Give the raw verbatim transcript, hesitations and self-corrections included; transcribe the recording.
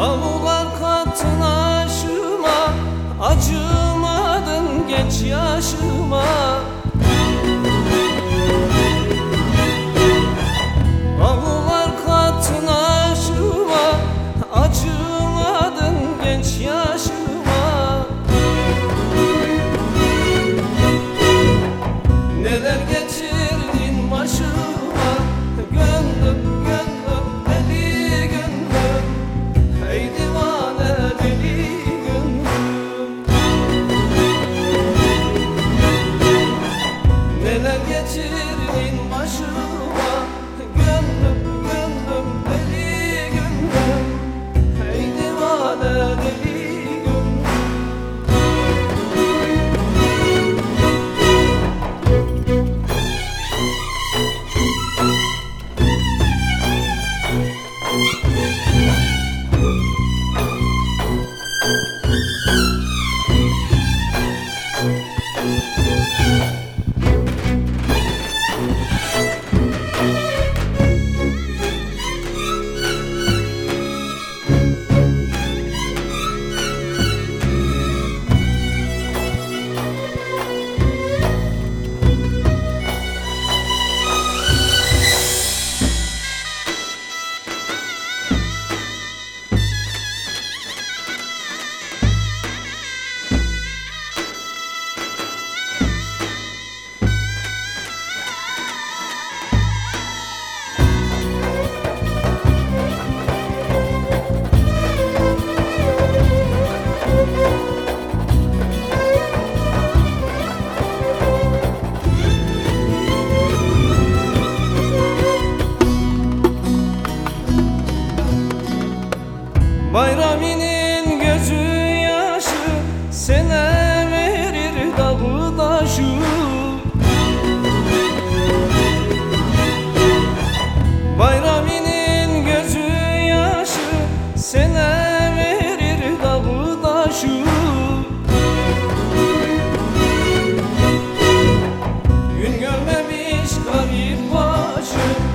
Avular kattın aşıma, acımadın genç yaşıma. Avular kattın aşıma, acımadın genç yaşıma. Neler getirdin başıma, gönlüm gönlüm deli gönlüm, ey divane deli gönlüm. Neler getirdin başıma, gönlüm gönlüm deli gönlüm, ey divane deli gönlüm. Bayrami'nin gözü yaşı, sene verir dağı taşı. Bayrami'nin gözü yaşı, sene verir dağı taşı. Gün görmemiş garip başı,